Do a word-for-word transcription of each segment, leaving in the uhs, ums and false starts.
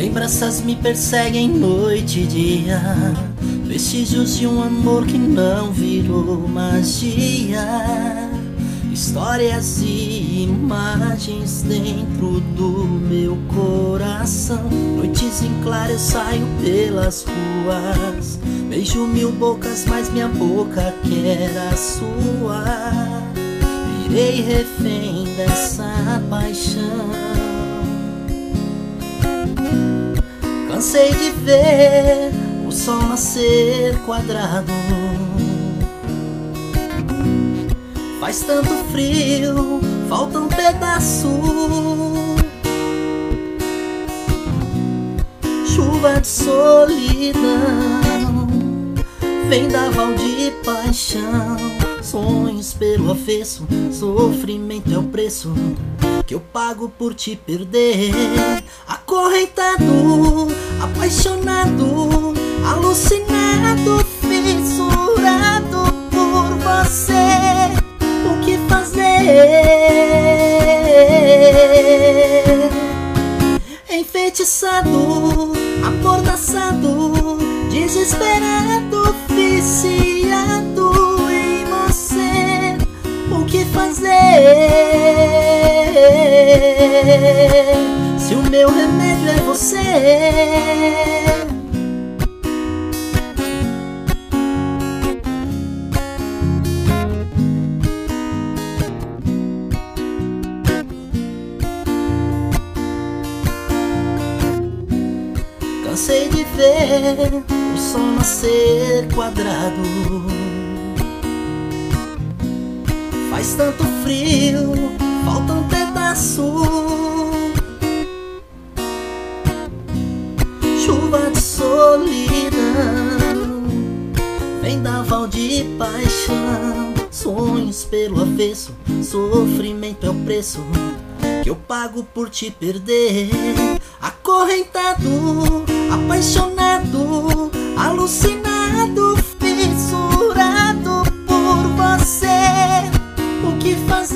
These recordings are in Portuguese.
Lembranças me perseguem noite e dia, vestígios de um amor que não virou magia. Histórias e imagens dentro do meu coração. Noites em claro eu saio pelas ruas, beijo mil bocas, mas minha boca quer a sua. Virei refém dessa paixão. Cansei de ver o sol nascer quadrado. Faz tanto frio, falta um pedaço. Chuva de solidão, vendaval de paixão. Sonhos pelo avesso, sofrimento é o preço que eu pago por te perder. Acorrentado, apaixonado, alucinado, fissurado por você. O que fazer? Enfeitiçado, amordaçado, desesperado, viciado em você. O que fazer? Se o meu remédio é você. Cansei de ver o sol nascer quadrado. Faz tanto frio, falta um pedaço. Chuva de solidão, vendaval de paixão. Sonhos pelo avesso, sofrimento é o preço que eu pago por te perder. Acorrentado, apaixonado, alucinado, fissurado por você. O que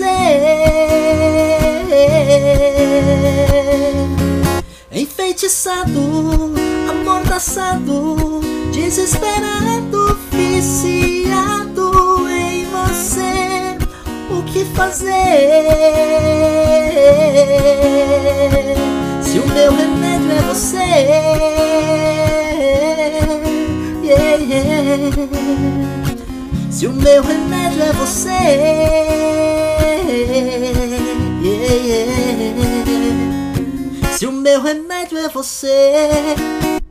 fazer? Enfeitiçado, amordaçado, desesperado, viciado em você. O que fazer? Se o meu remédio é você. Yeah, yeah. Se o meu remédio é você. Yeah, yeah. Se o meu remédio é você.